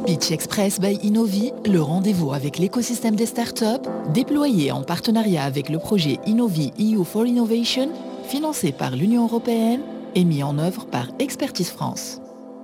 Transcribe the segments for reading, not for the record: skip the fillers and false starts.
Pitch Express by Innovi, le rendez-vous avec l'écosystème des startups, déployé en partenariat avec le projet Innovi EU for Innovation, financé par l'Union européenne et mis en œuvre par Expertise France.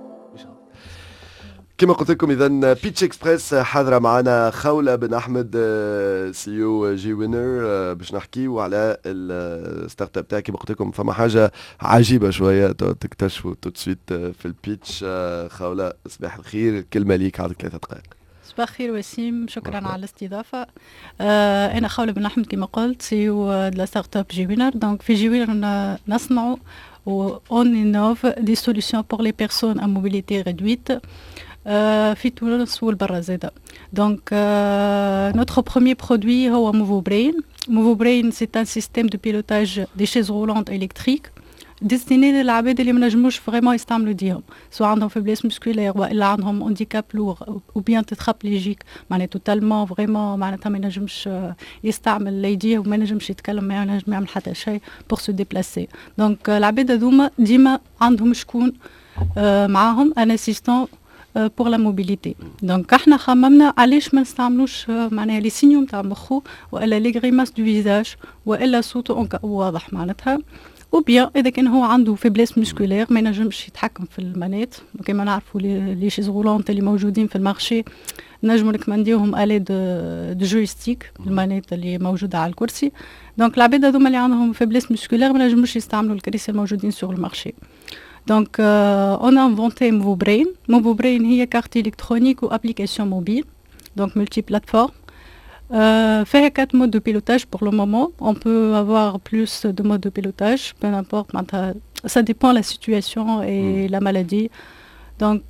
كما قلت لكم اذا بيتش اكسبريس حاضره معنا خوله بن احمد سي او جي وينر باش نحكيو على الستارت اب تاعك. كما قلت لكم فما حاجه عجيبه شويه تكتشفوا توتسويت في البيتش. خوله صباح الخير، الكلمه ليك عاد 3 دقائق. صباح الخير وسيم، شكرا على الاستضافه. انا خوله بن احمد كما قلت سي او دو ستارت اب جي وينر. دونك في جي وينر نصنعوا on innove des solutions pour les personnes à mobilité réduite في تونس والبرا زاده. Donc notre premier produit هو Movo Brain. Movo Brain c'est un système de pilotage des chaises roulantes électriques destiné للعباد اللي ما نجموش فريمون يستعملوا ايديهم، سواء عندهم فيبليس مسكولير والا عندهم هانديكاب لوغ او بيان تترابليجيك، معناتها توتالمون فريمون معناتها ما ينجمش يستعمل ايديه وما ينجمش يتكلم، ما ينجم يعمل حتى شيء بور سو ديبلاسي. دونك العباد هذوما ديما عندهم شكون معاهم ان اسيستون بور لا موبيليتي. دونك احنا خممنا علاش ما نستعملوش معناها لي سينيو نتاع مخو والا لي غريماس دو فيزاج والا صوته واضح معناتها، وبيان اذا كان هو عنده فيبليس مسكولير ما ينجمش يتحكم في المانات. كما نعرفوا لي شيز غولونت اللي موجودين في المارشي نجموا نكمنديوهم الي دو جويستيك، المانات اللي موجوده على الكرسي. دونك العباد هذوما اللي عندهم فيبليس مسكولير ما ينجموش يستعملوا الكراسي الموجودين سوق المارشي. Donc, on a inventé Movo Brain. Movo Brain هي carte électronique ou application mobile, donc multiplateforme. Fait 4 modes de pilotage pour le moment. On peut avoir plus de modes de pilotage, peu importe. Ça dépend de la situation et la maladie. Donc,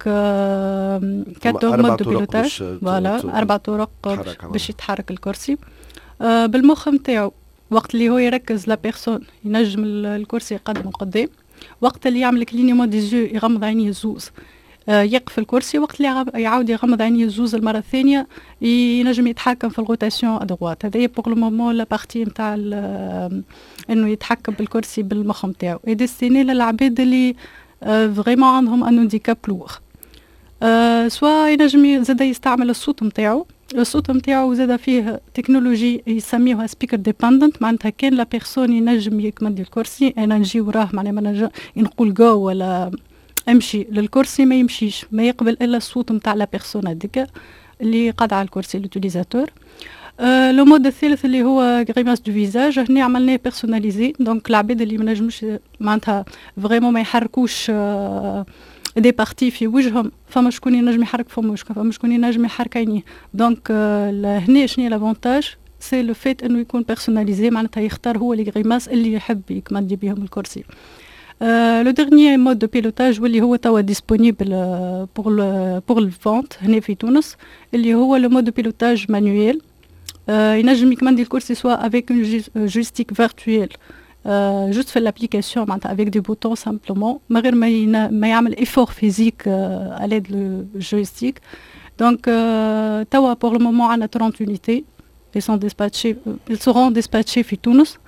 4 modes de pilotage. Voilà, 4 طرق باش يتحرك الكرسي. بالمخ نتاعو وقت اللي هو يركز لا بيرسون ينجم الكرسي يقدم قدام. وقت اللي يعمل كلينيمون دي زو يغمض عينيه الزوز يقف الكرسي. وقت اللي يعاود يغمض عينيه الزوز المره الثانيه ينجم يتحكم في الروتاسيون ادغوات. هذا بور لو مومون لا بارتي نتاع انه يتحكم بالكرسي بالمخ نتاعو اي ديستيني للعباد اللي فريمون عندهم ان هانديكاب لوغ. سوا ينجم زاد يستعمل الصوت نتاعو. الصوت نتاعو زاد فيه تكنولوجي يسميوها سبيكر ديبندنت، معناتها كان لا بيرسون ينجم يكمل الكرسي انا نجي وراه معناها ما نجم نقول جو ولا امشي للكرسي ما يمشيش، ما يقبل الا الصوت نتاع لا بيرسون هذيك اللي قاعده على الكرسي لوتيليزاتور. لو مود الثالث اللي هو غريماس دو فيزاج، هنا عملناه بيرسوناليزي. دونك العباد اللي ما نجمش معناتها فريمون ما يحركوش دي بارتي في وجههم، فما شكون ينجم يحرك فم وجهه، فما شكون ينجم يحرك عينيه. دونك هنا شنو لافونتاج سي لو فيت انه يكون بيرسوناليزي، معناتها يختار هو لي غريماس اللي يحب يكمندي بهم الكرسي. لو ديرنيي مود دو بيلوتاج واللي هو توا ديسپونيبل بور الفونت هنا في تونس، اللي هو لو مود دو بيلوتاج مانويل. ينجم يكمندي الكرسي سواء افيك اون جويستيك فيرتويل juste في l'application معناتها avec des boutons simplement من غير ما يعمل effort physique à l'aide du joystick. Donc توا pour le moment عندنا 30 unités. Ils seront dispatchés في تونس.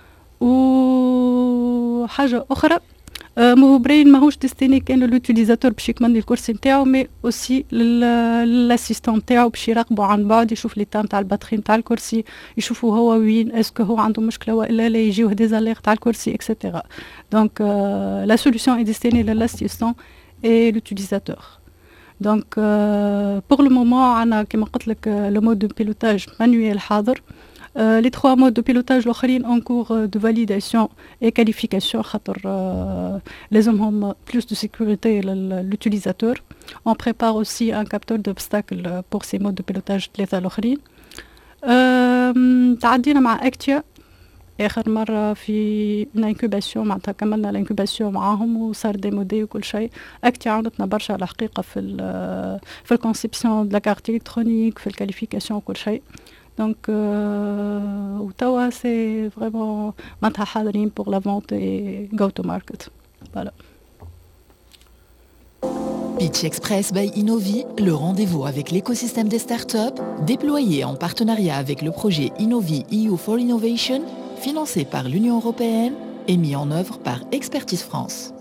وحاجة أخرى موفو برين ماهوش ديستيني كان للوتيليزاتور باش يكمل الكرسي نتاعو، مي اوسي للاسيستون نتاعو باش يراقبوا عن بعد، يشوف لي تام تاع الباتري نتاع الكرسي، يشوفوا هو وين اسكو هو عنده مشكله والا لا، يجيوه ديزاليرت تاع الكرسي اكسيتيرا. دونك لا سوليوشن اي ديستيني للاسيستون اي لوتيليزاتور. دونك بور لو مومون عندنا كيما قلت لك لو مود دو بيلوتاج مانويل حاضر. Les 3 modes de pilotage l'autre en cours de validation et qualification. Les hommes ont plus de sécurité l'utilisateur. On prépare aussi un capteur d'obstacles pour ces modes de pilotage l'autre. تعدينا مع اكتيا اخر مره في الانكوباسيون، معناتها كملنا الانكوباسيون معاهم وصار ديمودي وكل شيء. اكتيا عاونتنا برشا الحقيقه في الكونسيبسيون دو لا كارت الكترونيك، في الكاليفيكاسيون وكل شيء. Donc, Ottawa, c'est vraiment Manhattan pour la vente et go to market. Voilà. Pitch Express by Innovi, le rendez-vous avec l'écosystème des startups, déployé en partenariat avec le projet Innovi EU for Innovation, financé par l'Union européenne et mis en œuvre par Expertise France.